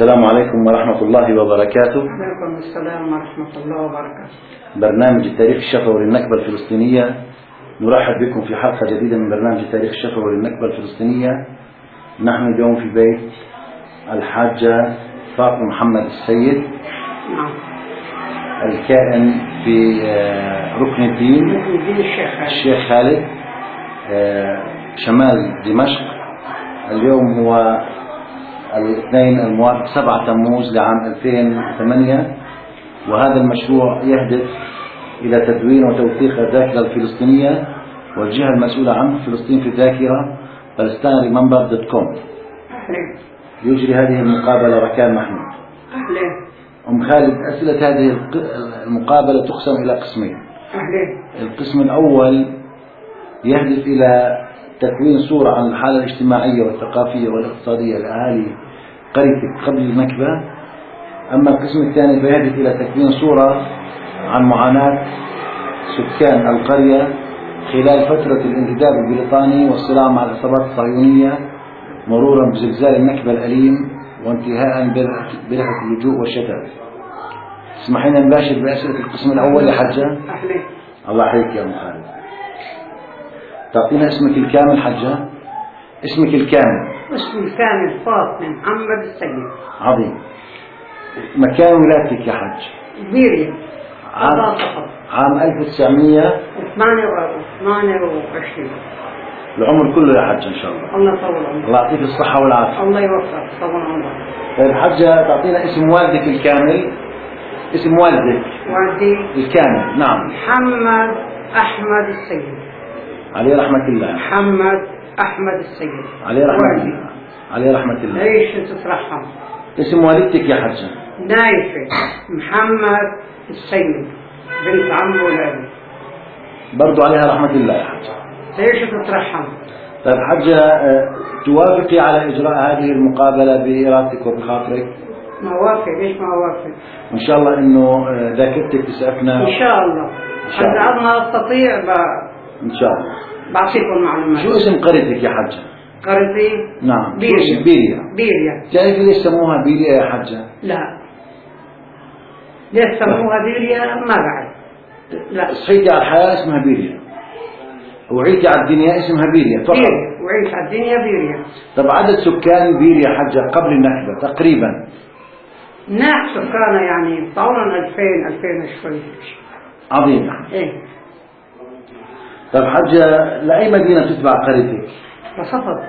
السلام عليكم ورحمة الله وبركاته. وعليكم السلام ورحمة الله وبركاته. برنامج التاريخ الشفوي للنكبة الفلسطينية، نرحب بكم في حلقة جديدة من برنامج التاريخ الشفوي للنكبة الفلسطينية. نحن اليوم في بيت الحاجة فاطمة محمد السيد، الكائن في ركن الدين الشيخ خالد شمال دمشق. اليوم هو الاثنين الموافق 7 تموز لعام 2008، وهذا المشروع يهدف إلى تدوين وتوثيق الذاكرة الفلسطينية، والجهة المسؤولة عنه فلسطين في الذاكرة palestine.com. يجري هذه المقابلة ركان محمود. أم خالد، أسئلة هذه المقابلة تقسم إلى قسمين. القسم الأول يهدف إلى تكوين صورة عن الحالة الاجتماعية والثقافية والاقتصادية لأهالي قريتك قبل النكبة. أما القسم الثاني فيهدف إلى تكوين صورة عن معاناة سكان القرية خلال فترة الانتداب البريطاني والصراع مع العصابات الصهيونية، مرورا بزلزال النكبة الأليم وانتهاء برحلة اللجوء والشتات. اسمحينا نباشر بأسئلة القسم الأول يا حجة. الله يحييك يا أم خالد. تعطينا اسمك الكامل حجة؟ اسمك الكامل. اسمي الكامل فاطمة محمد السيد. عظيم. مكان ولادتك يا حج؟ بيريا. عام 1928. العمر كله يا حج إن شاء الله. الله يطول عمرك. الله يعطيك الصحة والعافية. الله يوفقك طول عمرك. طيب حجة، تعطينا اسم والدك الكامل. اسم والدك. والدي الكامل. نعم. محمد أحمد السيد. عليه رحمة الله. محمد أحمد السيد. عليه رحمة الله. عليه رحمة الله. ليش تترحم؟ اسم والدتك يا حجة؟ نايفة محمد السيد، بنت عم ولادي. برضو عليها رحمة الله يا حجة. ليش تترحم؟ طيب حجة، توافقي على إجراء هذه المقابلة بإرادتك وبخاطرك؟ ما وافق. ليش ما وافق؟ وإن شاء الله إنه ذاكرتك تسعفنا. إن شاء الله. إذا ما أستطيع إن شاء الله بعطيكم معلومات. شو اسم قريتك يا حجة؟ قريتي؟ نعم. بيريا. بيريا. تعرفي ليش سموها بيريا يا حجة؟ لا. ليش سموها بيريا؟ ما بعرف. لا. صحيتي على الحياة اسمها بيريا، وعيتي على الدنيا اسمها بيريا فقط. بيريا. وعيت على الدنيا بيريا. طب عدد سكان بيريا حجة قبل النكبة تقريبا؟ ناس سكانها يعني طولا 2000 شوي. عظيم. ايه. طب حجة، لأي مدينة تتبع قريتك؟ لصفد.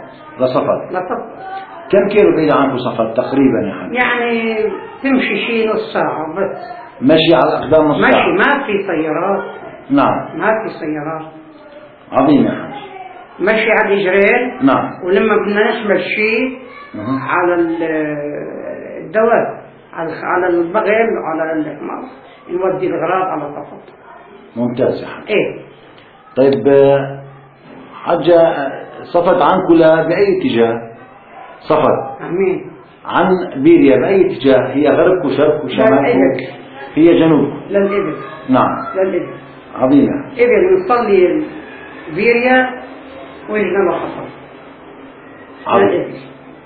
كم كيلو بعيد عنكم صفد تقريبا يا حجة؟ يعني تمشي شي نص ساعة بس. مشي على الأقدام نص ساعة؟ مشي، ما في سيارات. نعم. ما في سيارات. عظيم يا حجة. مشي على الإجرين. نعم. ولما بدنا نحمل شيء على الدواب، على البغل وعلى الحمار، نودي الغراض على صفد. ممتاز يا حجة. ايه. طيب حجة، صفد عنكم بأي اتجاه؟ صفد امين. عن بيريا بأي اتجاه؟ هي غرب وشرق وشمال؟ هي جنوب. للإبل. نعم. للإبل. عظيمة. إبل نصلي بيريا ويجنا له حصل. عظيم.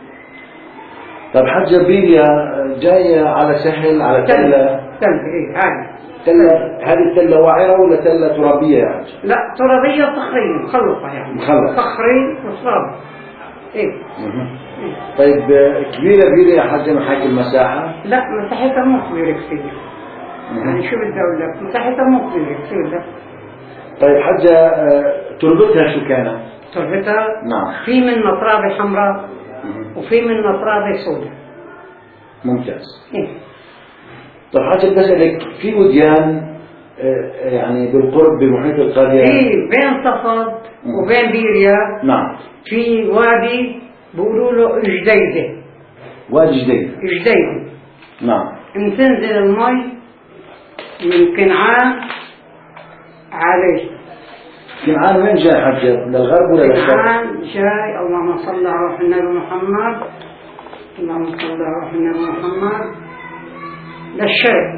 طب حجة، بيريا جاية على سهل على تلة؟ ايه عادي. هذه التلة وعرة ولا تلة ترابية يا حجة؟ لا، ترابية صخرية مخلطة يعني. مخلطة. صخري وتراب. ايه. طيب كبيرة بيريا يا حجة من حيث المساحة؟ لا، مساحتها مو كبيرة كثير. يعني شو بدي اقول لك، مساحتها مو كبيرة كثير. طيب حجة، تربتها شو كانت؟ تربتها؟ نعم. في منها ترابة حمراء وفي منها ترابة سوداء. ممتاز. إيه؟ طيب حاجة بسألك، في وديان يعني بالقرب بمحيط القرية؟ بين صفد وبين بيريا. نعم. في وادي بيقولوا له جديدة. وادي جديدة. نعم. تنزل المي من كنعان عليه. كنعان وين جاي حجة؟ للغرب ولا للشرق؟ كنعان جاي، اللهم صل على روح النبي محمد، اللهم صل على روح النبي محمد، للشرق.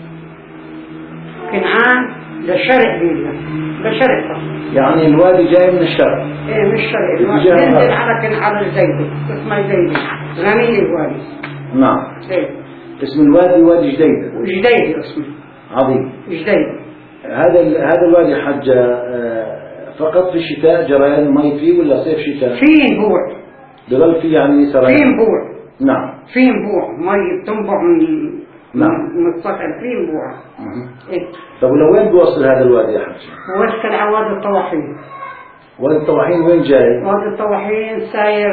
كنعان للشرق بيريا، للشرق. يعني الوادي جاي من الشرق؟ ايه من الشرق. الوادي ينزل على الزيدة، اسمها زيدة، غنية الوادي. نعم. إيه. اسم الوادي وادي جديدة. جديدة اسمه. عظيم. جديدة. هذا الوادي حجة فقط في الشتاء جريان المي فيه ولا صيف شتاء؟ فيه ينبوع. بظل فيه يعني سريان؟ فيه ينبوع. نعم. فيه ينبوع مي بتنبع نعم. من الصخر، فيه ينبوع. إيه. طب ولوين بيوصل هذا الوادي يا حجة؟ وصل على وادي الطواحين. وادي الطواحين وين جاي؟ وادي الطواحين ساير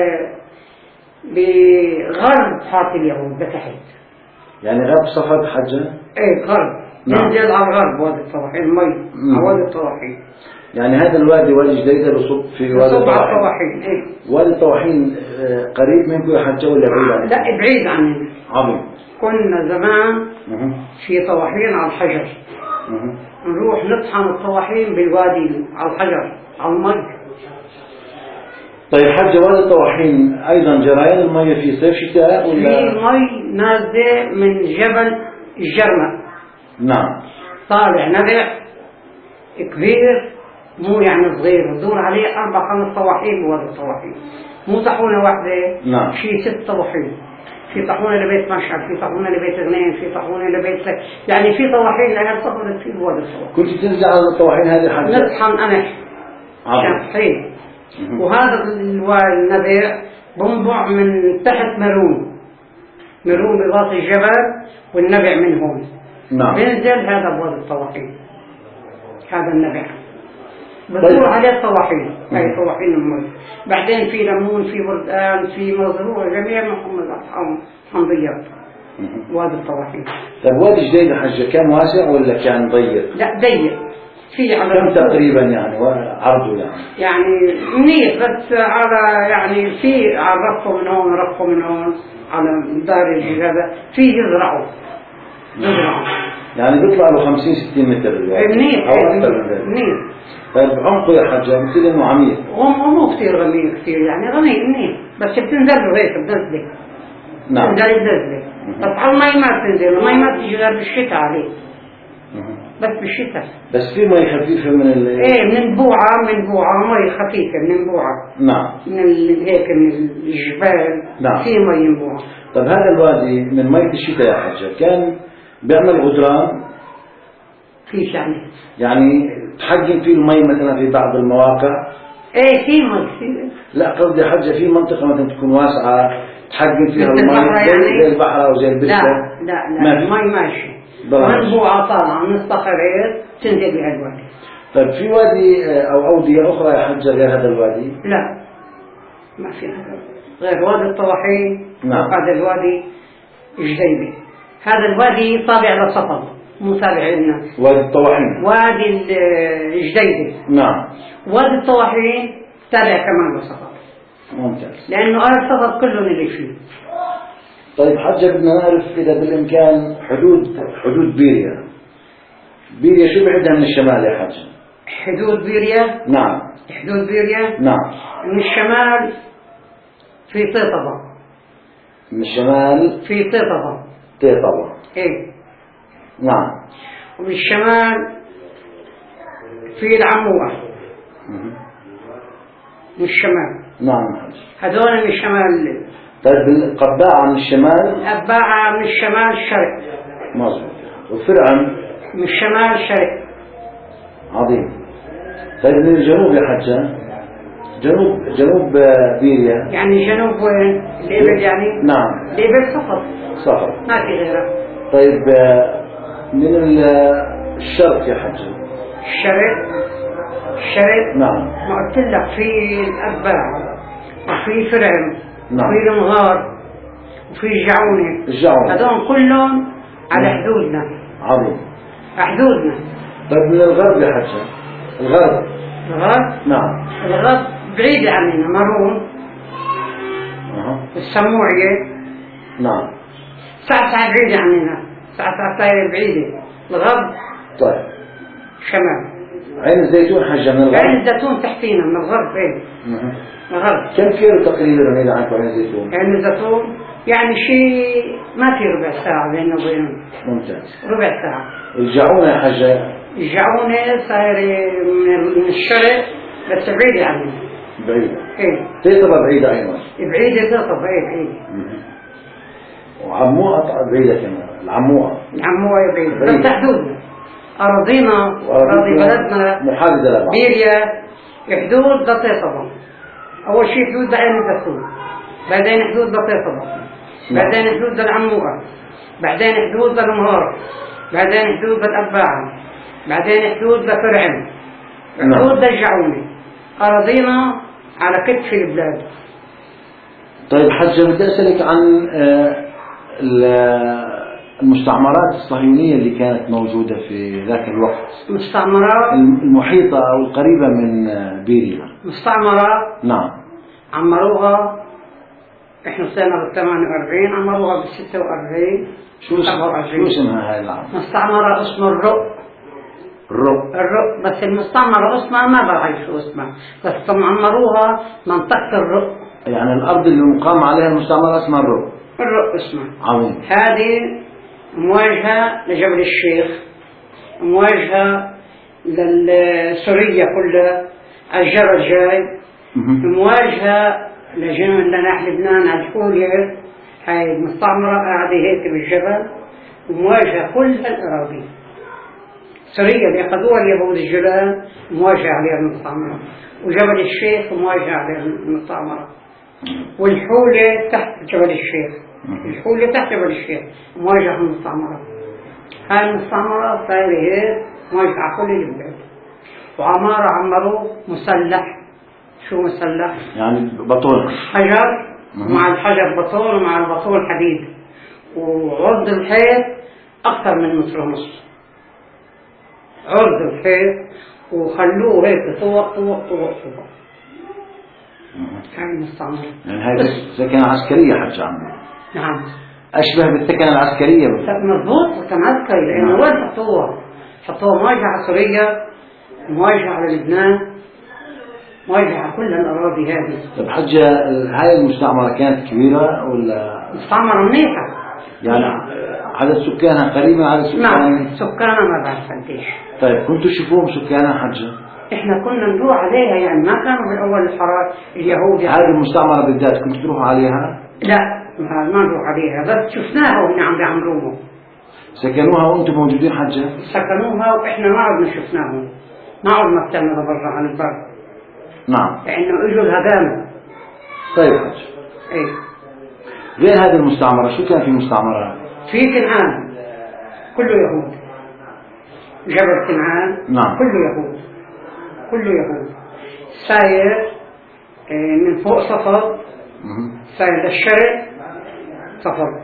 بغرب حارة اليهود بتحت. يعني غرب صفد حجة؟ ايه غرب. نعم. ينزل على الغرب وادي الطواحين مي على وادي الطواحين. يعني هذا الوادي وادي جديدة بصب في وادي بصب على الطواحين. الطواحين. ايه. وادي الطواحين قريب منكم يا حجة ولا بعيد عنكم؟ لا بعيد عننا. عظيم. كنا زمان في طواحين على الحجر. نروح نطحن الطواحين بالوادي على الحجر على المي. طيب حجة وادي الطواحين أيضا جريان المية في صيف شتاء ولا؟ في مي نازلة من جبل الجرمة. نعم. طالع نبع كبير، مو يعني صغير، بدور عليه 4-5 طواحين بوادي الطواحين، مو طاحونة واحدة. نعم. في 6 طواحين، في طاحونة لبيت مشعل، في طاحونة لبيت غنين، في طاحونة لبيت يعني في طواحين لها صفرت في بوادي الطواحين. كنت تنزل على الطواحين هذه حجة؟ نطحن قمح شافحين. وهذا النبع بنبع من تحت مرون بباطن الجبل والنبع من هون. نعم. بينزل هذا بوادي الطواحين، هذا النبع بتدور عليه الطواحين. هاي طواحين المي. بعدين في ليمون، في بردان، في مزروع، جميع محمد حمضيات وادي الطواحين. طيب وادي جديدة حجة كان واسع ولا كان ضيق؟ لا ضيق. في على كم تقريبا يعني عرضه يعني منيح، بس على يعني في على رفه من هون ورفه من هون على دار هذا في يزرعوا يعني بيطلع له 50-60 متر الوادي. منيح. أو أكثر من ذلك. منيح. طيب عمقه يا حجة مثل إنه عميق؟ مو كثير غميق كثير، يعني غميق منيح، بس بتنزل له هيك بنزله. نعم. بتنزل بس على المي ما بتنزل، المي ما بتيجي غير بالشتاء عليه. بس بالشتاء. بس في مي خفيفة من ايه من بوعة مي خفيفة من بوعة. نعم. من هيك من الجبال. نعم. في مي من بوعة. طيب هذا الوادي من مية الشتاء يا حجة كان بيعمل غدران؟ كيف يعني تحجم فيه المي مثلا في بعض المواقع؟ ايه في مي. لا قصدي حجة في منطقة مثلا تكون واسعة تحجم فيها مثل المي يعني؟ زي البحر أو زي البسة؟ لا المي ماشي. من بوعة طالعة من الصخرات تنزل بها الوادي. طيب في وادي أو أودية أخرى يا حجة غير هذا الوادي؟ لا ما في غير وادي الطواحين. نعم. هذا الوادي جديدة. هذا الوادي طابع لصفد مو تابع لنا. وادي الطواحين. وادي الجديدة. نعم. وادي الطواحين تابع كمان لصفد. ممتاز. لأنه أهل صفد كلهم اللي فيه. طيب حجة بدنا نعرف إذا بالإمكان حدود بيريا. بيريا شو بعدها من الشمال يا حجة؟ حدود بيريا. نعم. حدود بيريا. نعم. من الشمال في طيطبة. من الشمال في طيطبة. طيطبة. إيه. نعم. ومن الشمال في العموة. من الشمال. نعم حجة. هذول من الشمال. طيب القباعة من الشمال؟ الأباعة من الشمال الشرق. مظبوط. وفرعون من الشمال الشرق. عظيم. طيب من الجنوب يا حجة؟ جنوب بيريا. يعني جنوب وين؟ الإبل يعني؟ نعم. الإبل فقط. صفر. ما في غيره. طيب من الشرق يا حجة؟ الشرق. نعم. ما قلت لك في الأباعة وفي فرعون. نعم. وفي المغار وفي الجعونة. هذول كلهم على حدودنا. عظيم. حدودنا. طيب من الغرب يا حجة؟ الغرب. نعم. الغرب بعيد عننا مرون. السموعية. نعم. ساعة بعيدة عننا. ساعة بعيدة. الغرب. طيب. شمال. عين الزيتون حجة من الغرب. عين الزيتون تحتينا من الغرب. ايه. الغرب. كم كيلو تقريبا بعيد عنكم عين الزيتون؟ عين الزيتون يعني شيء ما في ربع ساعة بيننا وبينهم. ممتاز. ربع ساعة. الجعونة يا حجة؟ الجعونة صايرة من الشرق بس بعيدة عننا. بعيدة. ايه. طيطبة بعيدة أيضا. بعيدة طيطبة. ايه بعيدة. وعموقة بعيدة كمان. العموقة بعيدة بس حدودنا أراضينا أراضي بلدنا محددة لبعض. بيريا حدود بسيطة. أول شيء حدود بعين الدستور، بعدين حدود بسيطة، بعدين حدود العموقة، بعدين حدود المهار، بعدين حدود الأباعة، بعدين حدود فرعن، حدود الجعومي. أراضينا على كتف البلاد. طيب حجة، بدي أسألك عن المستعمرات الصهيونية اللي كانت موجودة في ذاك الوقت. مستعمرات المحيطة أو القريبة من بيريا. مستعمرات نعم. عمروها احنا سنة 48 عمروها ب 46. شو اسمها هاي العام؟ مستعمرة اسمه الرق. بس المستعمرة اسمها ما بعرف شو اسمها، بس عمروها منطقة الرق. يعني الأرض اللي مقام عليها المستعمرة اسمها الرق اسمها. عظيم. هذه مواجهة لجبل الشيخ، مواجهة لسوريا كلها، الجبل جاي، مواجهة لناح لبنان على الحولية. هاي المستعمرة قاعدة هيك بالجبل ومواجهة كل الأراضي. سوريا اللي أخذوها اليهود الجولان مواجهة عليها المستعمرة، وجبل الشيخ مواجهة عليها المستعمرة، والحولة تحت جبل الشيخ. الحولة تحت جبل الشيخ مواجهة المستعمرة. هاي المستعمرة صايرة هيك مواجهة على كل البلاد. وعمارة عمروه مسلح. شو مسلح؟ يعني بطون حجر، مع الحجر بطون، ومع البطون حديد، وعرض الحيط أكثر من متر ونص. عرض الحيط وخلوه هيك طوق. هاي المستعمرة. يعني هاي سكنة عسكرية حجة عمرو. نعم. أشبه بالسكنة العسكرية. مضبوط، كان عسكري. لأنه وين حطوها مواجهة على سوريا، مواجهة على لبنان، مواجهة على كل الأراضي هذه. طيب حجة، هاي المستعمرة كانت كبيرة ولا؟ مستعمرة منيحة. يعني عدد سكانها قريبا عدد سكانها؟ نعم، سكانها ما بعرف قديش. طيب كنتوا تشوفوهم سكانها حجة؟ احنا كنا نروح عليها، يعني ما كانوا بالاول الحرارة اليهود. هذه المستعمرة بالذات كنتوا تروحوا عليها؟ لا، ما نروح عليها، بس شفناها وهم عم بيعمروها. سكنوها وانتم موجودين حجة؟ سكنوها واحنا ما عدنا شفناهم، ما عدنا طلعنا برا عن البر. نعم. لانه اجوا الهدامة. طيب حجة. ايه. غير هذه المستعمرة شو كان في مستعمرات؟ في كنعان كله يهود. جبل كنعان نعم. كله يهود. ساير من فوق صفر، ساير للشرق صفر،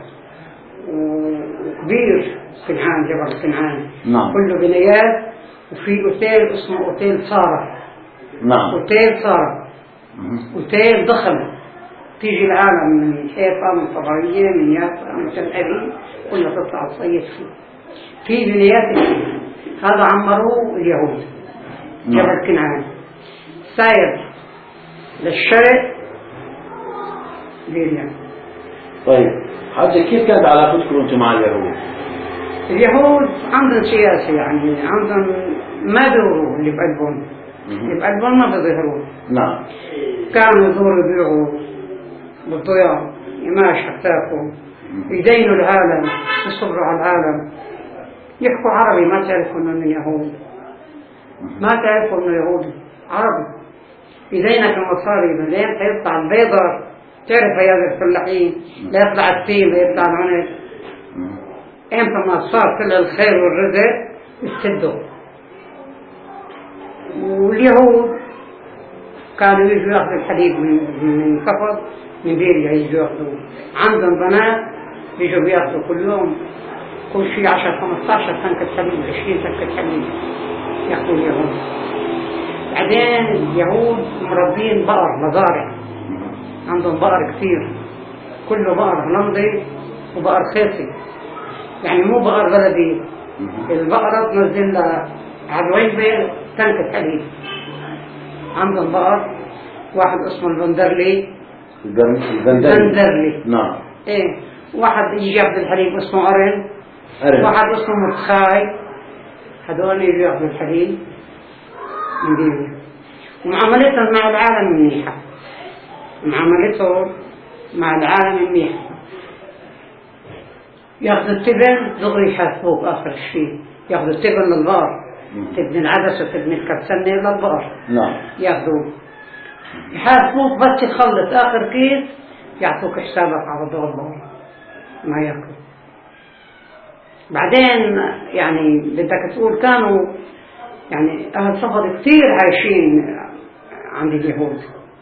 وكبير كنعان، جبل كنعان. نعم. كله بنايات، وفي اوتيل اسمه اوتيل سارة. نعم. اوتيل سارة. اوتيل ضخم، تيجي العالم من حيفا، من طبرية، من يافا، من تل أبيب، كلها تطلع تصيد فيه. في بنايات هذا عمروه اليهود. جبل كنعان ساير للشرق بيريا. طيب حاجة، كيف كانت علاقتكم انتم مع اليهود؟ اليهود عندهم سياسة، يعني عندهم ما دوروا اللي بقلبهم، اللي بقلبهم ما بيظهروا. نعم. كانوا يدوروا يبيعوا بالضياع، قماش حتاكم، يدينوا العالم، يصبروا على العالم، يحكوا عربي، ما تعرفوا انهم يهود، ما تعرفوا انه يهودي، عربي. يدينك المصاري، بعدين حيطلع البيضة، تعرف هذا الفلاحين، لا يطلع التين، لا يطلع العنب. امتى ما صار كل الخير والرزق يسدوا. واليهود كانوا يجوا ياخذوا الحليب من كفر، من بيريا يجوا ياخذوا. عندهم بنات يجوا بياخذوا كل يوم كل شيء 10-15 تنكة حليب، 20 تنكة حليب ياخذوا اليهود. بعدين اليهود مربين بقر، مزارع، عندهم بقر كثير، كله بقر هولندي وبقر خيسي، يعني مو بقر بلدي. البقرة تنزل لها على الوجبة تنكة حليب. عندهم بقر واحد اسمه البندرلي. البندرلي. نعم. ايه، واحد يجي ياخذ الحليب اسمه أرن. واحد اسمه متخاي. هذول يجوا ياخذوا الحليب من بيريا. ومعاملتهم مع العالم منيحة، معاملتهم مع العالم منيحة. ياخذوا التبن دغري يحاسبوك آخر شيء، ياخذوا التبن للغار، تبن العدس وتبن الكبسنة للغار. نعم. ياخذوه يحاسبوك بس تخلص آخر كيس يعطوك حسابك على دور الغار ما ياكل. بعدين يعني بدك تقول كانوا يعني أهل صفد كثير عايشين عند اليهود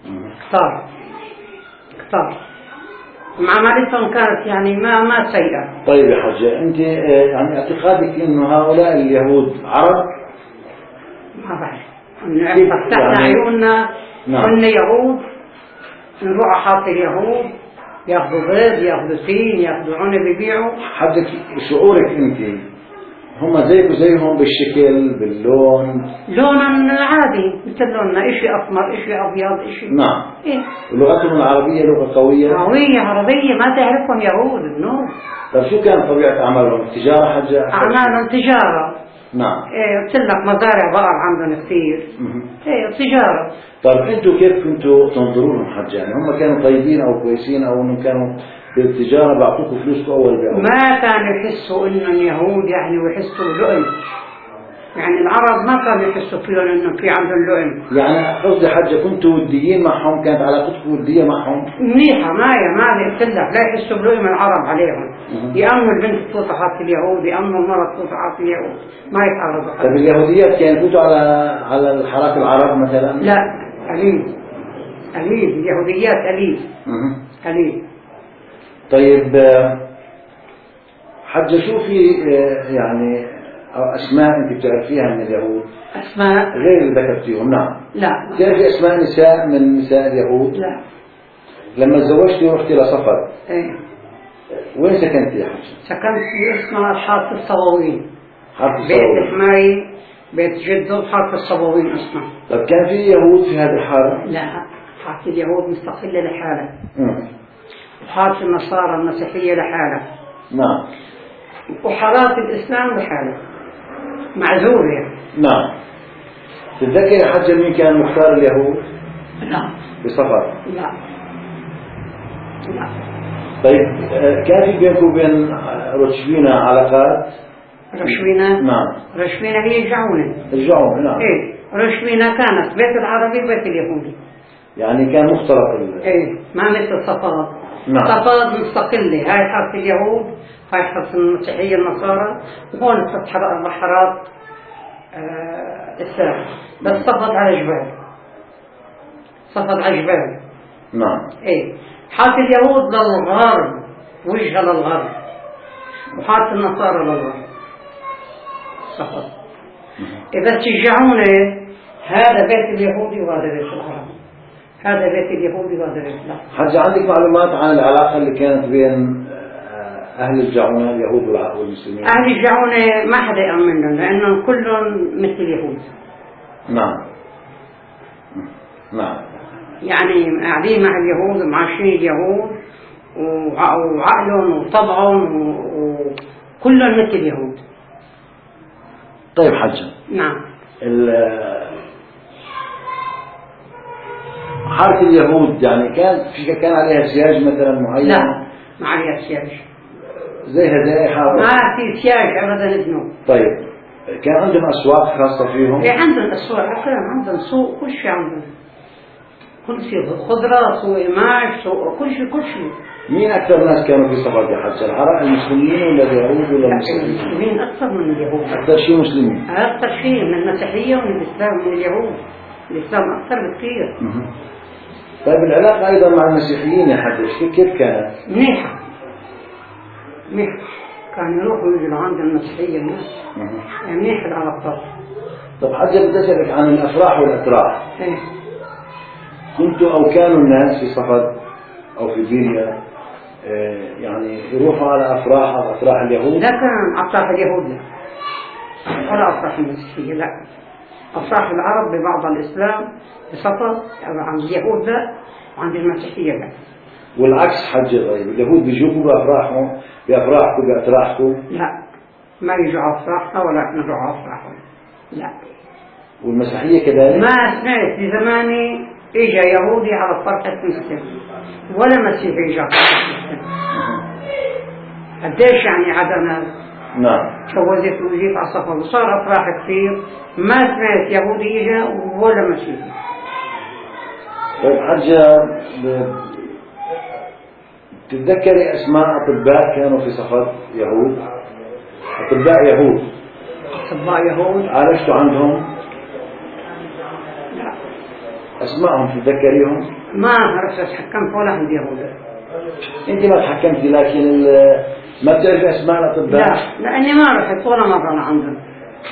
كثار معاملتهم كانت يعني ما سيئة. طيب يا حجة، أنت يعني اعتقادك إنه هؤلاء اليهود عرب؟ ما بعرف، فتحنا عيوننا كنا يهود، نروح حاط اليهود ياخذوا بيض ياخذوا تين ياخذوا عنب يبيعوا. حدك شعورك أنت هم زيك وزيهم بالشكل باللون؟ لونهم عادي مثل لوننا، إشي أسمر إشي أبيض إشي. نعم. إيه؟ ولغتهم العربية لغة قوية؟ قوية عربية ما تعرفهم يهود النور. طيب شو كانت طبيعة أعمالهم؟ تجارة حجة؟ أعمالهم تجارة. نعم. إيه قلت لك مزارع بقر عندهم كثير. إيه تجارة. طيب أنتوا كيف كنتوا تنظرونهم حجة؟ يعني هم كانوا طيبين أو كويسين أو إنهم كانوا بالتجارة بعطوكوا فلوسكم أول بأول؟ ما كانوا يحسوا إنهم يهود يعني ويحسوا لؤم، يعني العرب ما كانوا يحسوا فيهم إنه في عندهم لؤم. يعني قصدي حجة كنتوا وديين معهم، كانت علاقتكم ودية معهم؟ منيحة ما قلت لك لا يحسوا بلؤم العرب عليهم. يأمنوا البنت تفوت حاط اليهود، يأمنوا المرأة تفوت حاط اليهود، ما يتعرضوا. طيب اليهوديات كانوا يفوتوا على الحارات العرب مثلا؟ لا قليل اليهوديات قليل. طيب حجة شو في يعني أسماء أنت بتعرفيها من اليهود؟ أسماء غير اللي ذكرتيهم؟ نعم. لا. تعرفي أسماء نساء من نساء اليهود؟ لا. لما تزوجتي ورحتي لصفد ايه وين سكنتي يا حجة؟ سكنت في اسمها حارة الصبوين. حارة بيت الصبوين. حماي بيت جده حارة الصبوين اسمها. طيب كان في يهود في هذه الحارة؟ لا حارة اليهود مستقلة لحالها. وحارة النصارى المسيحية لحالها. نعم. وحارات الإسلام لحالها معزولة يعني. نعم. تتذكر يا حجة مين كان مختار اليهود؟ لا. بصفد؟ لا. طيب كان في بينكم وبين رشفينا علاقات؟ رشفينا؟ نعم. رشفينا هي جعونة. الجعونة نعم. ايه رشفينا كانت بيت العربي وبيت اليهودي. يعني كان مختلط ايه ما مثل صفاد. نعم. صفاد مستقلة، هاي حارة اليهود هاي حارة المسيحية النصارى وهون بحارات الساحل. بس صفد على جبال. نعم. ايه حارة اليهود للغرب وجهة للغرب وحارة النصارى للغرب صفد. إذا تشجعوني هذا بيت اليهودي وهذا بيت العربي، هذا بيت اليهودي وهذا بيت العربي. حجة عندك معلومات عن العلاقة اللي كانت بين أهل الجعونة اليهود والمسلمين؟ أهل الجعونة ما حدا يأمنهم لأنهم كلهم مثل اليهود. نعم. نعم. يعني قاعدين مع اليهود ومعاشرين اليهود وعقلهم وطبعهم وكلهم مثل اليهود. طيب حجة. نعم. حارة اليهود يعني كان عليها سياج مثلا معين؟ لا ما عليها سياج. زيها زي أي حارة؟ ما في سياج أبدا ابنه. طيب كان عندهم أسواق خاصة فيهم؟ إيه عندهم أسواق، كان عندهم سوق، كل شيء عندهم، كل شيء خضرة، سوق قماش، سوق كل شيء. مين أكثر ناس كانوا في صفد يا حجة؟ العرب المسلمين ولا اليهود ولا المسلمين؟ المسلمين أكثر من اليهود. أكثر شيء مسلمين؟ أكثر شيء من المسيحية ومن الإسلام من اليهود. الإسلام أكثر بكثير. طيب العلاقة أيضا مع المسيحيين يا حجة كيف كانت؟ منيحة. كانوا يروحوا يجوا عند المسيحية الناس. منيحة العلاقات. طب حجة بدي أسألك عن الأفراح والأتراح. إيه. كنتوا أو كانوا الناس في صفد أو في بيريا يعني يروحوا على أفراح أو أفراح اليهود؟ لا كان أفراح اليهود لا، ولا أفراح المسيحية لا. أفراح العرب ببعض الإسلام بصفد عند اليهود لا، وعند المسيحية لا. والعكس حجة. طيب اليهود بيجوكوا بأفراحهم بأتراحكم؟ لا ما يجوا على أفراحنا ولا إحنا نروح على أفراحهم لا. والمسيحية كذلك؟ ما سمعت في زماني إجا يهودي على فرحة مسلم ولا مسيحي إجا على فرحة مسلم. قديش يعني عدنا نعم. جوزت وجيت على صفر وصار أفراح كثير، ما سمعت يهودي إجا ولا مسيحي. طيب حجة، تتذكري أسماء أطباء كانوا في صفد يهود؟ أطباء يهود. أطباء يهود عالجتوا عندهم؟ لا. أسمائهم تتذكريهم؟ ما عرفت أتحكم ولا عندي يهود. أنت ما تحكمتي، لكن ما بتعرفي أسماء الأطباء؟ لا، لأني ما رحت ولا مرة لعندهم.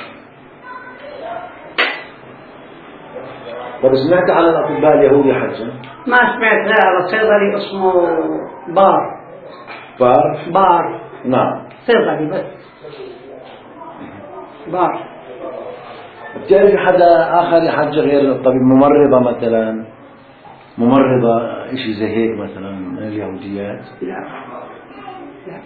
طب سمعت عن الأطباء اليهود يا حجة؟ ما سمعت غير على صيدلي اسمه بار. بار. نعم. صيدلي بس. بار. بتعرفي حدا آخر يا حجة غير الطبيب؟ ممرضة مثلا، ممرضة إشي زي هيك مثلا من اليهوديات؟ لا. لا.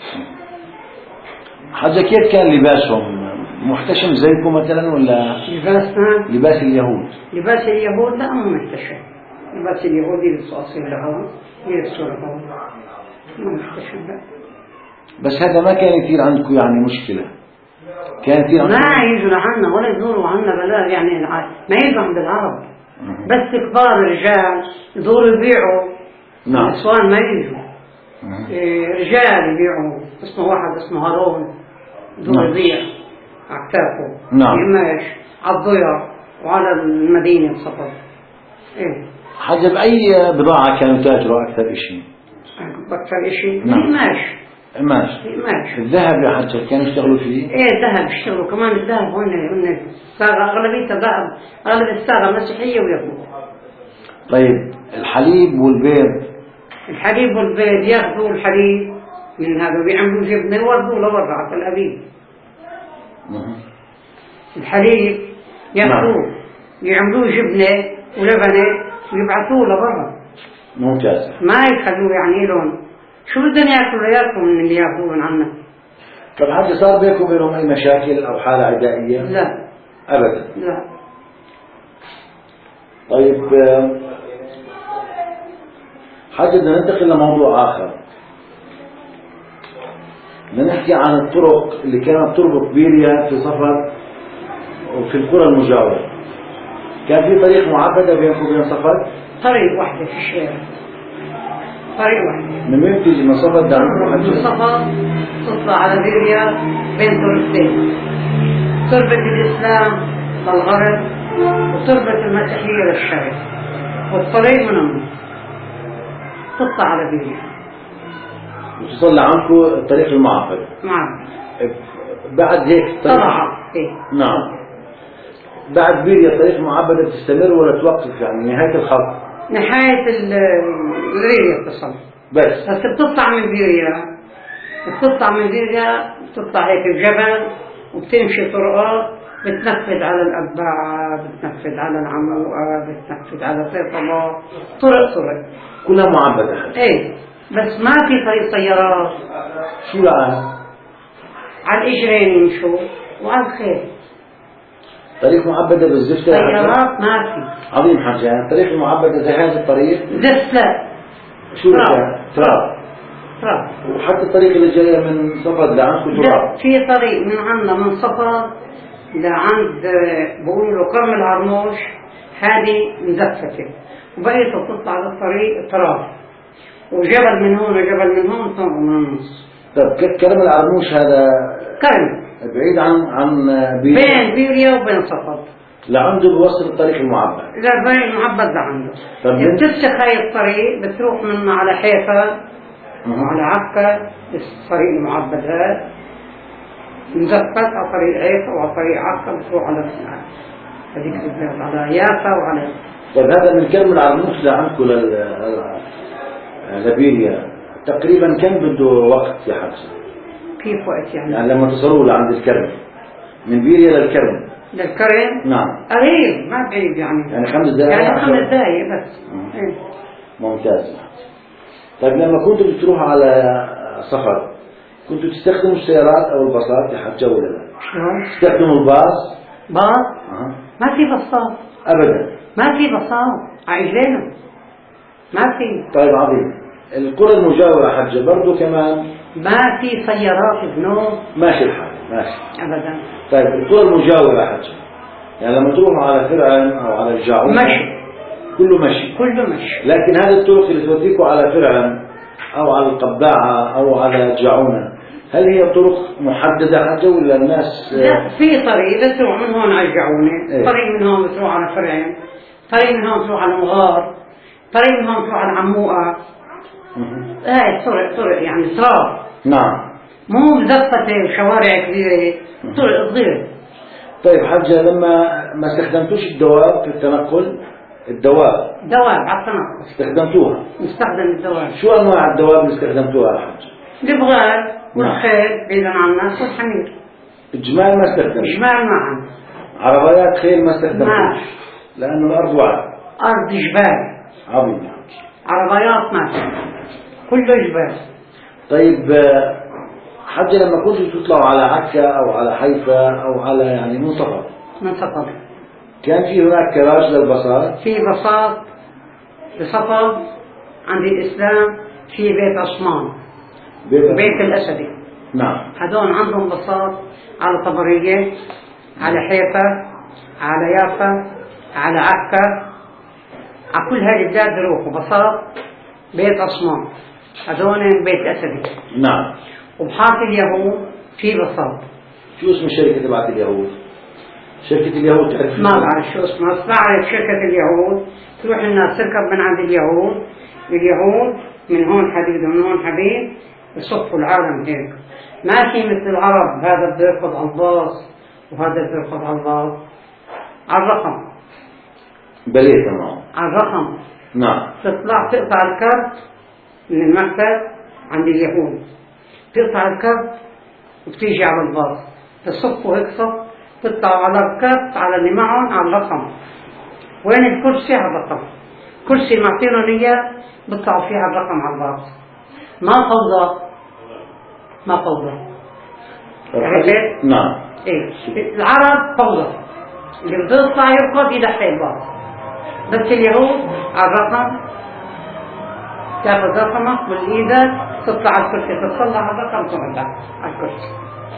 حجة كيف كان لباسهم؟ محتشم زيكم مثلا ولا؟ لباسنا؟ لباس اليهود. لباس اليهود لا مو محتشم. لباس اليهود يلبسوا أصيل لهون، يلبسوا لهون. مو محتشم لا. بس هذا ما كان يصير عندكم يعني مشكلة؟ كان يصير عندكم؟ ما يجوا لعنا ولا يزوروا عنا بلا يعني ما يجوا عند العرب. بس كبار الرجال يدوروا يبيعوا. نعم. النسوان ما يجوا. رجال يبيعوا، اسمه واحد اسمه هارون يدور يبيع على كتافه. نعم. يماش على الضيع وعلى المدينة صفر. إيه. حجة بأي بضاعة كانوا يتاجروا أكثر إشي؟ أكثر إشي؟ نعم. قماش. الذهب يا حجة كانوا يشتغلوا فيه؟ إيه ذهب يشتغلوا كمان. الذهب هن صاغة أغلبيتها ذهب، أغلب الصاغة مسيحية ويهود. طيب الحليب والبيض؟ الحليب والبيض ياخذوا الحليب من هذا ويعملوا جبنة يوردوا لبرا على تل أبيب. الحليب ياخذوه يعملوه جبنة ولبنة ويبعثوه لبرا. ممتاز. ما يخلوه يعني لون. شو بدهم ياكلوا من اللي ياخذوه من عنا. طب حتى صار بينكم وبينهم أي مشاكل أو حالة عدائية؟ لا أبدا. لا. طيب حاجة بدنا ننتقل لموضوع آخر. بدنا نحكي عن الطرق اللي كانت تربط بيريا في صفد وفي القرى المجاورة. كان في طريق معبدة بينكم وبين صفد؟ طريق واحدة في الشارع. طريق واحدة. من وين تيجي؟ من صفد دعم؟ من صفد تطلع على بيريا بين تربتين. تربة الإسلام للغرب وتربة المسيحية للشرق. والطريق من النص. تطلع على بيريا. وتصل لعندكم الطريق المعبد. معبد. بعد هيك طلع. إيه. نعم. بعد بيريا الطريق المعبدة تستمر ولا توقف يعني نهاية الخط؟ نهاية البيريا بتصل. بس بتطلع من بيريا. بتطلع هيك الجبل وبتمشي طرقات بتنفذ على الأباعة، بتنفذ على العموقة، بتنفذ على طيطلة، طرق كلها معبدة. ايه بس ما في طريق سيارات. شو الآن؟ على الإجرين يمشوا وعلى الخيل. طريق معبدة بالزفت؟ سيارات ما في. عظيم حجة. الطريق المعبدة زي هذا الطريق؟ زفت لا. شو تراب. وحتى الطريق اللي جاية من صفد لعندكم تراب؟ في طريق من عندنا من صفد لعند بقولوا كرم العرموش، هذه مزفتة وبقيت تطلع على الطريق تراب وجبل من هون وجبل من هون طبعا من النص. طيب كرم العرموش هذا كرم بعيد عن بين بيريا وبين صفد. لعنده بوصل الطريق المعبد؟ لا الطريق المعبد لعنده. بتفسخ هاي الطريق بتروح من على حيفا وعلى عكا. الطريق المعبد هذا مزفت على طريق حيفا وعلى طريق عكا بتروح على هذيك البلاد على يافا وعلى. طيب هذا من كرم العرموش لعندكم لبيريا تقريبا كم بده وقت يا حجة؟ كيف وقت يعني؟ يعني لما تصلوا لعند الكرم من بيريا للكرم؟ نعم قريب ما بعيد يعني 5 دقائق. يعني 5 دقائق بس. إيه. ممتاز. طيب لما كنتوا بتروحوا على سفر كنتوا تستخدموا السيارات او الباصات يا حجة ولا لا؟ شلون؟ تستخدموا الباص؟ ما في باصات ابدا. ما في باصات عجلنا ما في. طيب عظيم. القرى المجاورة حجة برضو كمان ما في سيارات بنوم. ماشي الحال ماشي. أبدا. طيب الطرق المجاورة حتى يعني لما تروحوا على فرعون أو على الجاعون مشي. كله مشي. كله مشي. لكن هذه الطرق اللي توديكوا على فرعون أو على القباعة أو على جاعونة هل هي طرق محددة حتى ولا الناس؟ لا في طريق بتروح من هون على الجعونة، إيه؟ طريق من هون بتروح على فرعون، طريق من هون بتروح على مغار، طريق من هون بتروح على عموقة. هاي طرق يعني صراط. نعم. مو مزفتة وشوارع كبيرة، طرق صغيرة. طيب حجة لما ما استخدمتوش الدواب في التنقل الدواب على التنقل استخدمتوها؟ نستخدم الدواب. شو أنواع الدواب اللي استخدمتوها يا حج؟ البغال والخيل بعيدا عن الناس والحمير. الجمال ما استخدمت؟ جمال ما عندي. عربيات خيل ما استخدمتوش؟ ما. لأنه الأرض وعد. أرض جبال. عظيم. عربيات ما كله جبال. طيب حتى لما كنتوا تطلعوا على عكا أو على حيفا أو على يعني منصفة كان في هناك كراج للبساط؟ في بساط بصفد عند الإسلام في بيت عثمان وبيت الأسدي. نعم. هذول عندهم بساط على طبرية على حيفا على يافا على عكا على كل هذه البلاد بيروحوا بساط بيت عثمان هذول بيت أسدي. نعم. وبحارة اليهود في بساط. شو اسم الشركة تبعت اليهود؟ شركة اليهود تعرف؟ ما بعرف شو اسمها، بس بعرف شركة اليهود تروح الناس تركب من عند اليهود من هون حديد ومن هون حديد يصفوا العالم هيك. ما في مثل العرب هذا بده يركض على الباص وهذا بده يركض على الباص على الرقم. بليه تمام. على الرقم. نعم. تطلع تقطع الكرت من المكتب عند اليهود تقطع الكرت وبتيجي على الباص تصفوا هيك صف تطلعوا على الكرت على اللي معهم على الرقم. وين الكرسي؟ على الرقم. كرسي معطينهم اياه بيطلعوا فيه على الرقم على الباص. ما فوضى. ما فوضى. عرفت؟ نعم. ايه العرب فوضى اللي بده يطلع يركض يدحي الباص. بس اليهود على الرقم تاخذ رقمك بالايد تطلع على الكرسي تطلع على الرقم تقعد على الكرسي.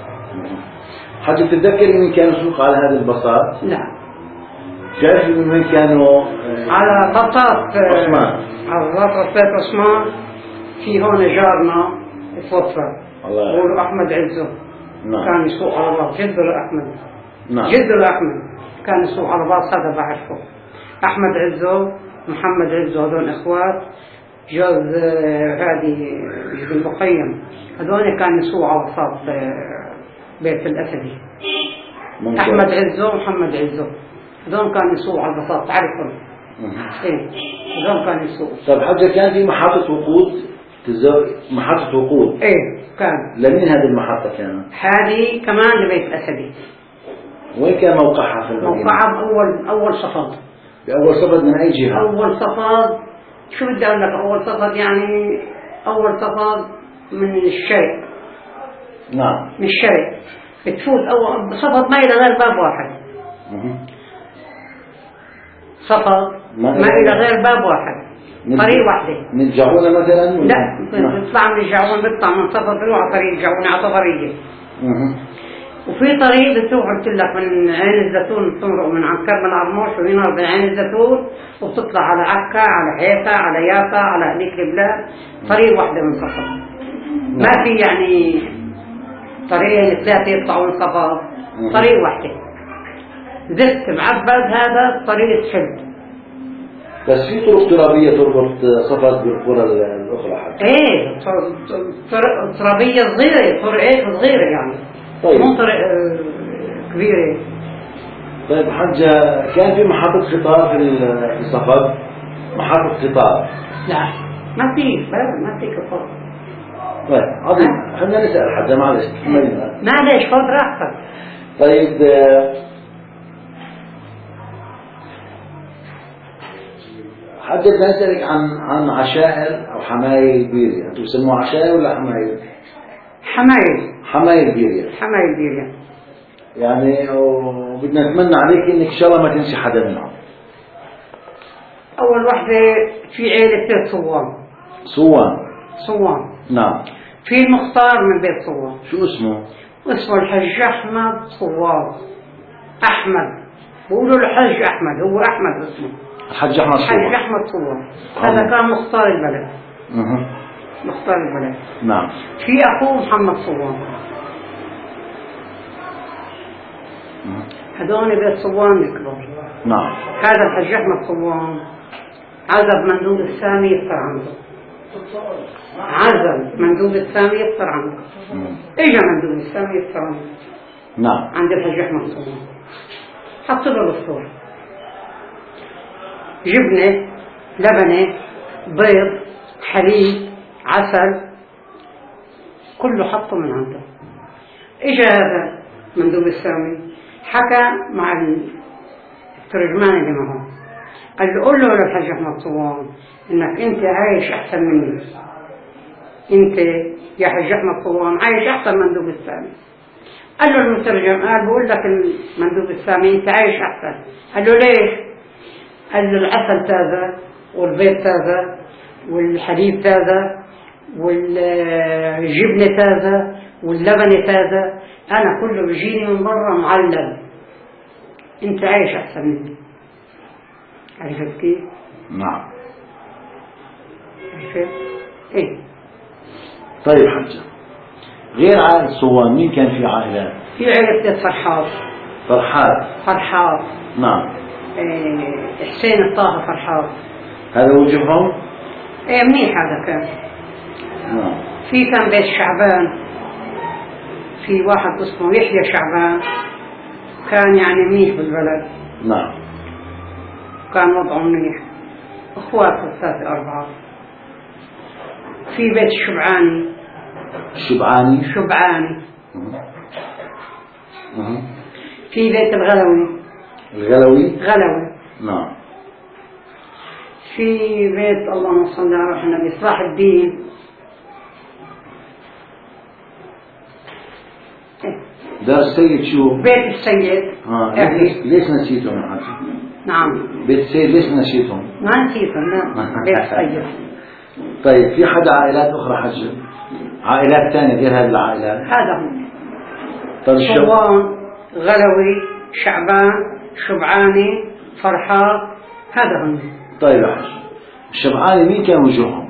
حتى تتذكري من كانوا يسوق على هذا البساط؟ لا. تعرفي من وين كانوا؟ على بساط عثمان. على بساط بيت عثمان في هون جارنا توفى هو أحمد عزو. نعم. كان يسوق على باص جده لأحمد. نعم. جده لأحمد كان يسوق على باص هذا بعرفه. أحمد عزو محمد عزو هذول إخوات جوز هذه المقيم هذول كان يسوق على بساط بيت الأسدي. أحمد عزو ومحمد عزو هذول كانوا يسوقوا على البساط تعرفهم. ايه هذول كانوا يسوقوا. طيب حتى كان في محطة وقود محطة وقود. ايه كان. لمين هذه المحطة كانت؟ هذه كمان لبيت الأسدي. وين كان موقعها في المدينة؟ موقعها بأول صفد. بأول صفد من أي جهة؟ أول صفد شو بدي أقول لك أول صفد يعني أول صفد من الشرق. نعم. من الشرق بتفوت أول صفد ما إلى غير باب واحد. صفد ما إلى غير باب واحد. طريق واحدة. من الجعونة مثلا؟ لا بيطلع من الجعون بيطلع من صفد بيروح على طريق الجعون على طبرية. وفي طريق بتروح قلت لك من عين الزيتون بتمرق من عند كرم العرموش وينهر من عين الزيتون وبتطلع على عكا على حيفا على يافا على هذيك البلاد طريق واحدة من صفد. ما في يعني طريقين ثلاثة يطلعوا من صفد طريق واحدة. زفت معبد هذا طريق سفل. بس في طرق ترابية تربط صفد بالقرى الأخرى حتى. ايه ترابية صغيرة طرق صغيرة يعني. طيب. مو طرق كبيرة. طيب حجة كان في محطة قطار في صفد؟ محطة قطار؟ لا ما في قطار. طيب عظيم خلينا نسأل حجة معلش معلش خذ راحتك. طيب حجة بدنا نسألك عن عشائر أو حمايل بيريا. أنتم بسموها عشائر ولا حمايل؟ حمايل بيريا. حمايل بيريا يعني وبدنا نتمنى عليك إنك إن شاء الله ما تنسي حدا منهم. أول وحدة في عيلة صوان. نعم. في المختار من بيت صوان. شو اسمه؟ اسمه الحج أحمد صوان. أحمد بقولوا له حج أحمد، هو أحمد اسمه. الحج أحمد صوان. حج أحمد صوان هذا كان مختار البلد. مختار البلد. نعم. في أخوه محمد صوان. هذول بيت صوان الكبار. نعم. هذا الحج أحمد صوان عزب مندوب السامي يفطر عنده. عزب مندوب السامي يفطر عنده. اجا مندوب السامي يفطر عنده. نعم. عند الحج أحمد صوان حط له الصور، جبنة، لبنة، بيض، حليب، عسل، كله حطه من عنده. اجا هذا مندوب السامي حكى مع الترجمان اللي معه، قال له قول له للحج أحمد صوان انك انت عايش احسن مني، انت يا حج أحمد صوان عايش احسن من مندوب السامي. قال له المترجم، قال بقول لك المندوب السامي انت عايش احسن. قال له ليش؟ قال له العسل تازة والبيض تازة والحليب تازة والجبنة تازة واللبنة تازة، انا كله بيجيني من برا معلب، انت عايش احسن مني. عرفت كيف؟ نعم. عرفت؟ ايه. طيب حجة، غير عائلة صوان مين كان في عائلات؟ في عائلة فرحات. فرحات. نعم. حسين الطاهر فرحات. هذا وجههم؟ ايه منيح هذا كان. نعم. في كان بيت شعبان، في واحد اسمه يحيى شعبان كان يعني منيح بالبلد. نعم. كان وضعه منيح، اخواته الثلاثة أربعة. في بيت الشبعاني. شبعاني. في بيت الغلوي. نعم. في بيت اللهم صل على النبي صلاح الدين. دار السيد شو؟ بيت السيد. ليش نسيتهم يا حاج؟ نعم. بيت السيد ليش نسيتهم؟ ما نسيتهم، لا. بيت السيد. طيب في حدا عائلات أخرى حجة؟ عائلات ثانية غير هذه العائلات؟ هذا هم. طيب صوان، غلوي، شعبان، شبعاني، فرحات، هذا هم. طيب يا حج، الشبعاني مين كان وجوههم؟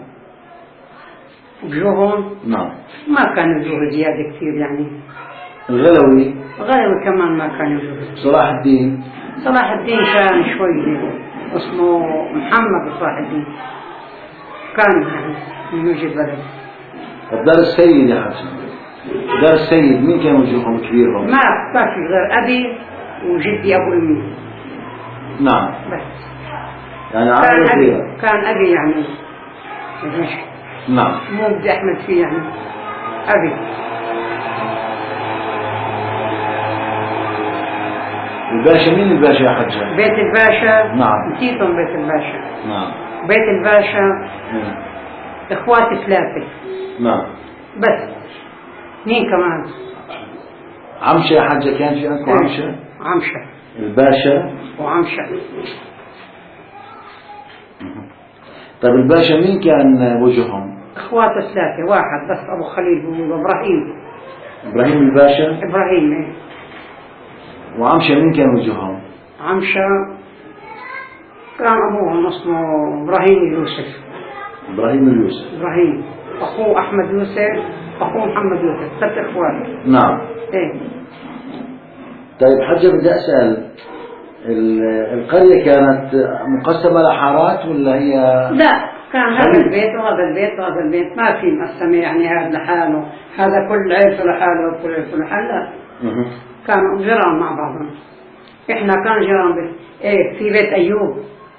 نعم. ما كان وجوه زيادة كثير يعني. الغلوي كمان ما كان وجوه. صلاح الدين كان شوي اسمه محمد صلاح الدين، كان يعني من وجه البلد. دار السيد يا حسن، دار السيد مين كان وجوههم كبيرهم؟ ما في غير أبي وجدي أبو أمي. نعم. بس يعني كان أبي يعني نعم، مو بدي أحمد فيه يعني أبي. الباشا مين الباشا يا حجة؟ بيت الباشا. نعم. نسيتهم بيت الباشا. نعم. بيت الباشا إخواتي 3. نعم. بس مين كمان؟ عمشة يا حجة، كان في عندكم عمشة؟ عمشة. الباشا وعمشة. طيب الباشا مين كان وجههم؟ إخواته 3، واحد بس أبو خليل بيقولوا إبراهيم الباشا. إبراهيم. وعمشة مين كان وجههم؟ عمشة كان أبوهم اسمه إبراهيم يوسف. إبراهيم أخوه أحمد يوسف، أخوه محمد يوسف، 3 إخوات. نعم. إيه. طيب حجة بدي أسأل، القرية كانت مقسمة لحارات ولا هي؟ لا، كان هذا البيت وهذا البيت وهذا البيت، ما في مقسمة يعني هذا لحاله، هذا كل عيلة لحاله وكل عيلة لحاله، لا. كانوا جيران مع بعضهم. إحنا كان جيران إيه في بيت أيوب.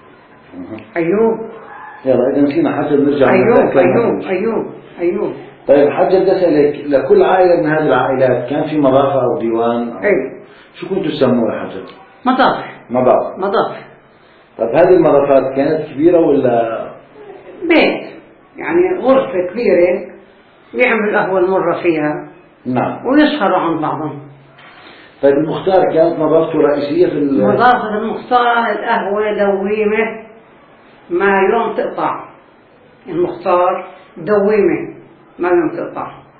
يلا إذا نسينا حجة بنرجع. أيوب. طيب حجة بدي أسألك، لكل عائلة من هذه العائلات كان في مضافة أو ديوان؟ إيه. شو كنتوا تسموه يا حجة؟ مضاف. طيب هذه المضافات كانت كبيرة ولا؟ بيت يعني غرفة كبيرة ويعمل قهوة المرة فيها. نعم. ويسهروا عن بعضهم. طيب المختار كانت مضافته رئيسية في مضافة المختار القهوة دويمة، ما يوم تقطع. المختار دويمة ما يوم تقطع.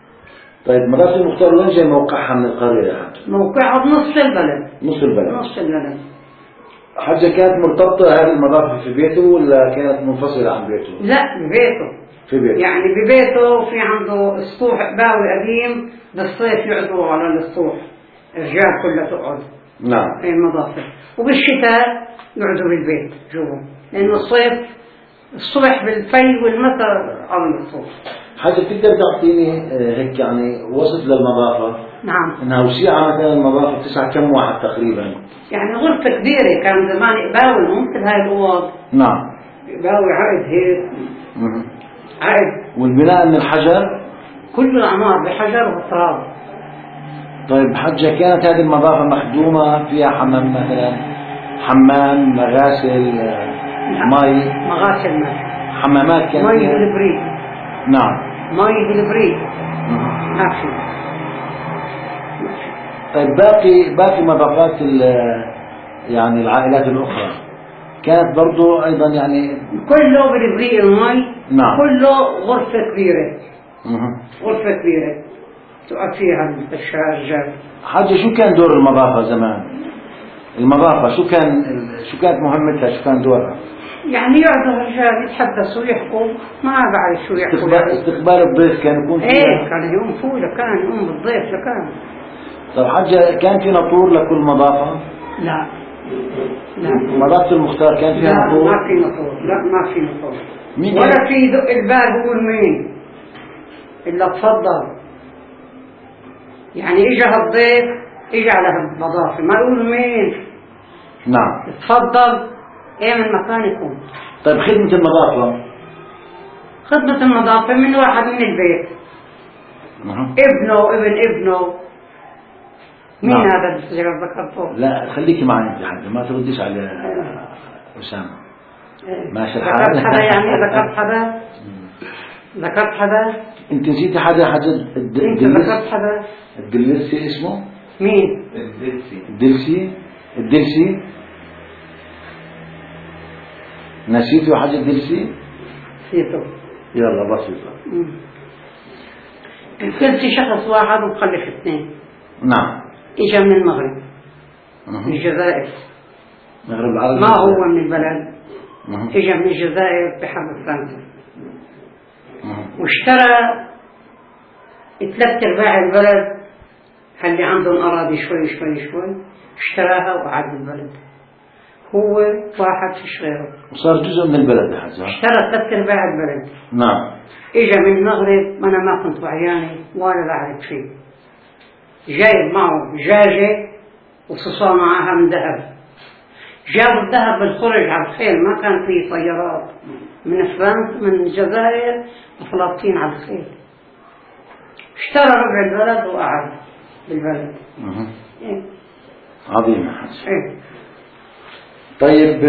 طيب مدرسة المختار وين جاي موقعها من القرية يا حاج؟ موقعها بنص البلد. نص البلد. نص البلد. حاجة كانت مرتبطة هذه المضافة في بيته ولا كانت منفصلة عن بيته؟ لا ببيته. في بيته. يعني ببيته في عنده اسطوح باوي قديم، بالصيف يقعدوا على الاسطوح، الرجال كلها تقعد. نعم. في المضافة. وبالشتاء يقعدوا بالبيت جوا، لأنه الصيف الصبح بالفي والمساء على الاسطوح. حاجة تقدر تعطيني هيك يعني وصف للمضافة؟ نعم. انها وسيعة مثلا المضافة بتسع كم واحد تقريبا؟ يعني غرفة كبيرة، كان زمان يقباول مو مثل هاي الأوض. نعم. يقباول عقد هيك. عقد. والبناء من الحجر؟ كل الأعمار بحجر وتراب. طيب حجة كانت هذه المضافة مخدومة فيها حمام مثلا؟ حمام، مغاسل، مي؟ مغاسل ماء. حمامات كانت مي بالبريد. نعم. مي بالبريد. ما في. طيب باقي مضافات يعني العائلات الأخرى كانت برضو أيضا يعني كله بالبريد المي. نعم. كله غرفة كبيرة. غرفة كبيرة تقعد فيها الرجال. حاجة شو كان دور المضافة زمان؟ المضافة شو كانت مهمتها؟ شو كان دورها؟ يعني يقعدوا الرجال يتحدثوا ويحكوا، ما بعرف شو يحكوا. استقبال الضيف كان يكون فيها؟ ايه كان يقوم فوله، كان يقوم بالضيف لكان. طيب حاجة كان في ناطور لكل مضافة؟ لا. مضافة المختار كان فيها ناطور؟ ما في ناطور. لا ما في ناطور. مين ولا في دق الباب هو مين إلا تفضل. يعني إجا هالضيف، إجا على هالمضافة ما يقول مين. نعم. تفضل ايه من مكانكم. طيب خدمة المضافة؟ خدمة المضافة من واحد من البيت. ابنه ابن ابنه. مين نعم. هذا اللي ذكرته؟ لا خليكي معي انت حاجة، ما ترديش على أسامة. ماشي الحال. ذكرت حدا يعني؟ ذكرت حدا؟ انت نسيتي حدا؟ انت ذكرت حدا؟ الدلسي اسمه؟ مين؟ الدلسي نسيته حاجة الدلسي؟ نسيته. يلا بسيطة. الدلسي شخص واحد ومخلف اثنين. نعم. اجا من المغرب. من الجزائر. المغرب العربي. ما هو من البلد. اجا من الجزائر بحرب فرنسا. واشترى 3/4 البلد، اللي عندهم أراضي شوي اشتراها وقعد بالبلد. هو واحد فيش غيره. وصار جزء من البلد يا حاج. اشترى 3/4 البلد. نعم. اجا من المغرب، أنا ما كنت وعياني ولا بعرف شيء. جايب معه دجاجة وصوصة معها من ذهب. جابوا الذهب بالخرج على الخيل، ما كان في طيارات من فرنسا من الجزائر وفلسطين على الخيل. اشترى ربع البلد وقعد بالبلد. إيه؟ عظيم يا حاج. إيه؟ طيب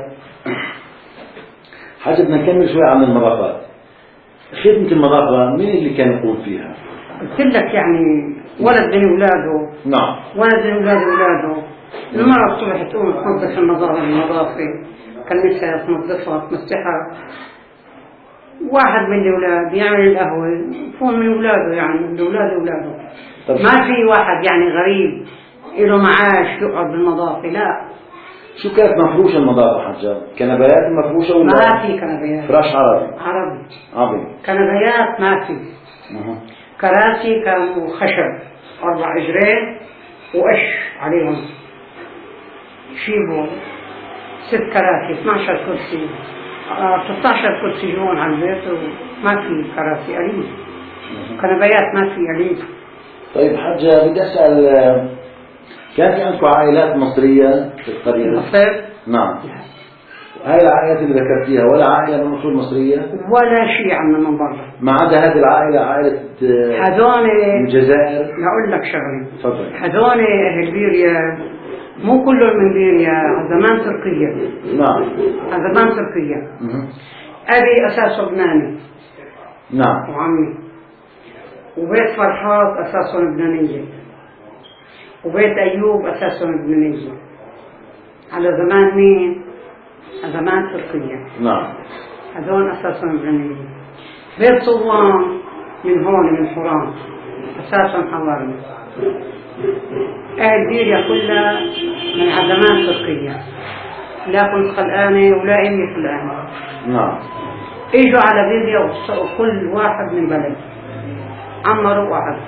حاجة بدنا نكمل شوي عن المضافات. خدمة المضافة مين اللي كان يقوم فيها؟ قلت لك يعني ولد من اولاده. نعم. ولد من اولاده. المرأة الصبح تقوم تنظف النظافة، كنسها تنظفها تمسحها. واحد من الأولاد يعمل القهوة، يكون من أولاده، يعني من أولاده. ما في واحد يعني غريب له معاش يقعد بالنظافة، لا. شو كانت مفروشة المضافة حجة؟ كنبيات مفروشة ولا؟ ما في كنبيات. فراش عربي. عظيم. كنبيات ما في. كراسي كانوا خشب 4 أجرين وقش عليهم. شيبوا 6 كراسي 12 كرسي 16 كرسي جون على البيت، وما في كراسي قليل. كنبيات ما في قليل. طيب حجة بدي أسأل، كان في عندكم عائلات مصرية في القرية؟ مصر؟ نعم. هاي العائلات اللي ذكرتيها ولا عائلة من أصول مصرية؟ ولا شيء عنا من برا. ما عدا هذه العائلة، عائلة هذول الجزائر. نقول لك شغلة. تفضل. هذول أهل بيريا، مو كلهم من بيريا، زمان تركيا. نعم. زمان تركيا. أبي أساسه لبناني. نعم. وعمي. وبيت فرحات أساسه لبنانية. وبيت أيوب أساسه لبنانية. على زمان مين؟ على زمان تركيا. نعم. هذول أساسهم لبنانية. بيت صوان من هون من حوران أساسا حضرنا. أهل بيريا كلها من عزمان تركيا، لا كنت خلقانة ولا أمي خلقانة. نعم. إجوا على بيريا وكل واحد من بلد عمروا وقعدوا.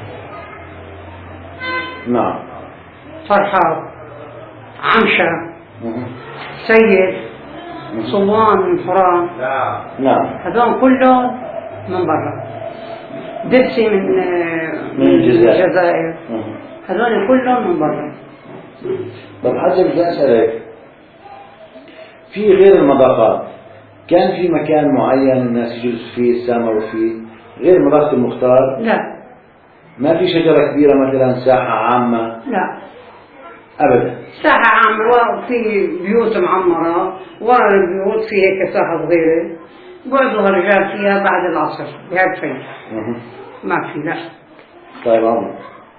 نعم. فرحات، عمشة، سيد، صوان من حرام. نعم. هذول كلهم من برا. دبسي من الجزائر. هذول كلهم من برا. طب حاجة بدي أسألك، في غير المضافات كان في مكان معين الناس يجلسوا فيه يتسامروا فيه غير مضافة المختار؟ لا. ما في شجرة كبيرة مثلا، ساحة عامة؟ لا أبدا. ساحة عامة وفي بيوت معمرة، ورا البيوت في هيك ساحة صغيرة بقعدوا الرجال فيها بعد العصر بهذا الشيء. ما في. لا. طيب عمر،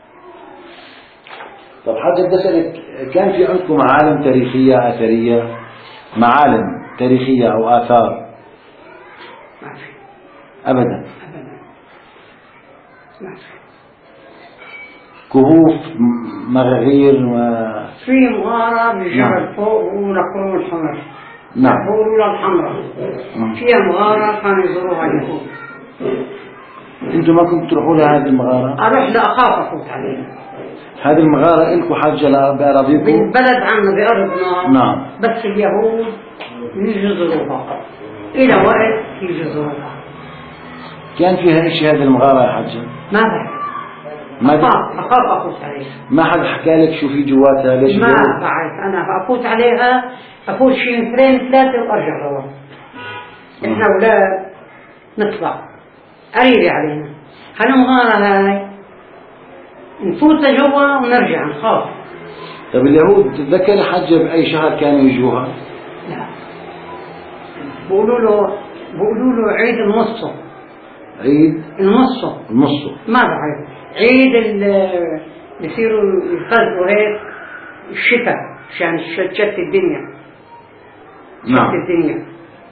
طب حاجة بدي أسألك، كان في عندكم معالم تاريخية أثرية، معالم تاريخية أو آثار؟ ما في أبدا. أبدا. ما في. كهوف، مغاغير في مغارة بالجبل فوق ونقرون الحمر. نعم. نقرون الحمراء فيها مغارة كانوا يزوروها اليهود. أنتم ما كنتوا تروحوا لهذه المغارة؟ أروح لأخاف أفوت عليها. هذه المغارة إلكم حجة بأراضيكم؟ بالبلد عنا بأرضنا. نعم. بس اليهود يجوا يزوروها إلى وقت يجوا يزوروها. كان فيها إيش هذه المغارة يا حجة؟ ما بعرف. أخاف أفوت عليها. ما حد حكى لك شو في جواتها؟ ليش؟ ما بعرف. أنا أفوت عليها، أفوت شي مترين ثلاثة وأرجع لورا. إحنا أولاد نطلع قريبة علينا. هالمغارة هاي نفوت جوا ونرجع نخاف. طيب اليهود تتذكر حجة بأي شهر كانوا يجوها؟ لا. بقولوا له عيد المصو. عيد المصو. ما بعرف. عيد بيصيروا يخزوا هيك الشتاء عشان شتت الدنيا. نعم. شتت الدنيا.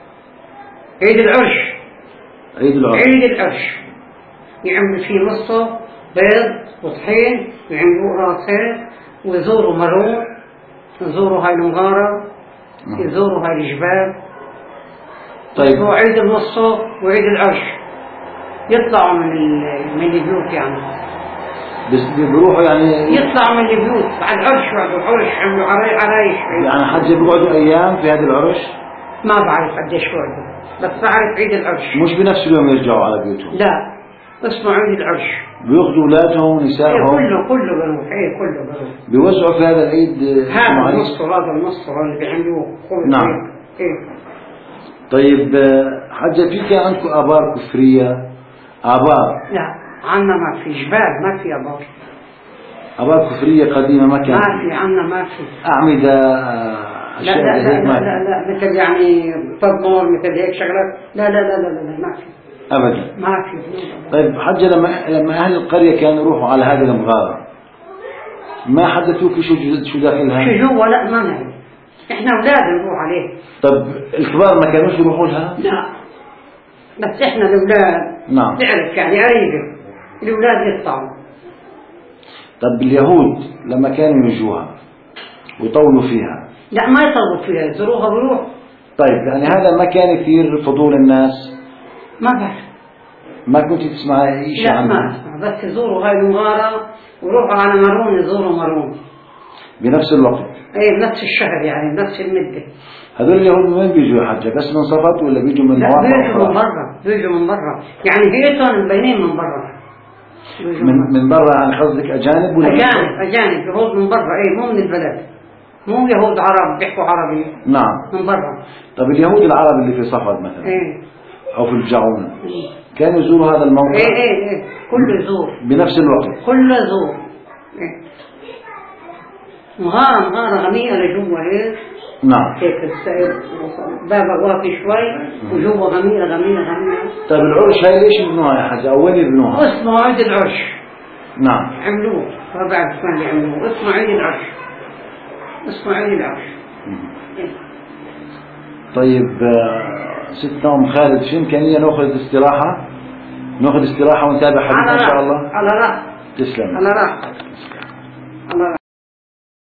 عيد العرش. عيد العرش يعملوا فيه مصو بيض وطحين ويعملوا راسين ويزوروا مرون، يزوروا هاي المغارة، يزوروا هاي الجبال. طيب. هو عيد المصو وعيد العرش يطلعوا من البيوت يعني. بس بيروحوا يعني يطلعوا من البيوت بعد عرش، بعد العرش عملوا عرايش. يعني حجة بيقعدوا أيام في هذا العرش؟ ما بعرف قديش وقتها، بس بعرف عيد العرش. مش بنفس اليوم يرجعوا على بيوتهم؟ لا، اسمه عيد العرش. بياخذوا أولادهم ونسائهم؟ كله بروح. كله بروح. بيوزعوا في هذا العيد؟ هذا المصر اللي بيعملوه. نعم. طيب حجة، في كان عندكم آبار كفرية؟ آبار؟ لا، عنا ما في جبال، ما في آبار. آبار كفرية قديمة ما كان؟ ما في. عنا ما في أعمدة، أشياء لا مثل يعني تضمر مثل هيك شغلات. لا ما في أبدا. ما في. طيب حجة، لما أهل القرية كانوا يروحوا على هذه المغارة ما حدثوك شو داخلها؟ شو جوا؟ لا ما نعرف. إحنا أولاد نروح عليه. طب الكبار ما كانوش يروحوا لها؟ لا، بس إحنا الأولاد. نعم. تعرف يعني قريبة الأولاد يطلعوا. طب اليهود لما كانوا يجوها ويطولوا فيها؟ لا، ما يطولوا فيها، يزوروها بروح. طيب يعني هذا ما كان يثير فضول الناس؟ ما بعرف. ما كنت تسمع شيء عنه؟ لا ما أسمع، بس يزوروا هاي المغارة وروحوا على مرون، يزوروا مرون بنفس الوقت؟ ايه، بنفس الشهر يعني، بنفس المدة. هذول اليهود من وين بيجوا يا حجة؟ بس من صفت ولا بيجوا من لا، مواقع؟ بيجوا من برا يعني هيتهم مبينين من برا. من برا يعني قصدك أجانب ولا؟ أجانب يهود من برا. ايه، مو من البلد، مو يهود عرب بيحكوا عربي. نعم. من برا. طب اليهود العرب اللي في صفد مثلا أو في الجعون كانوا يزوروا هذا الموقع؟ ايه كله يزور بنفس الوقت؟ كله يزور. مغارة غميقة لجوا هيك. نعم. هيك بابا واطي شوي وجوا غميقة. طيب العرش هاي ليش يبنوها يا حاجة؟ أو وين يبنوها؟ اسمه عيد العرش. نعم. عملوه، ما بعرف شلون يعملوه. اسمه عيد العرش. طيب ستنا أم خالد، في إمكانية نأخذ استراحة ونتابع حديثنا إن شاء الله؟ على رأس تسلم. أنا راح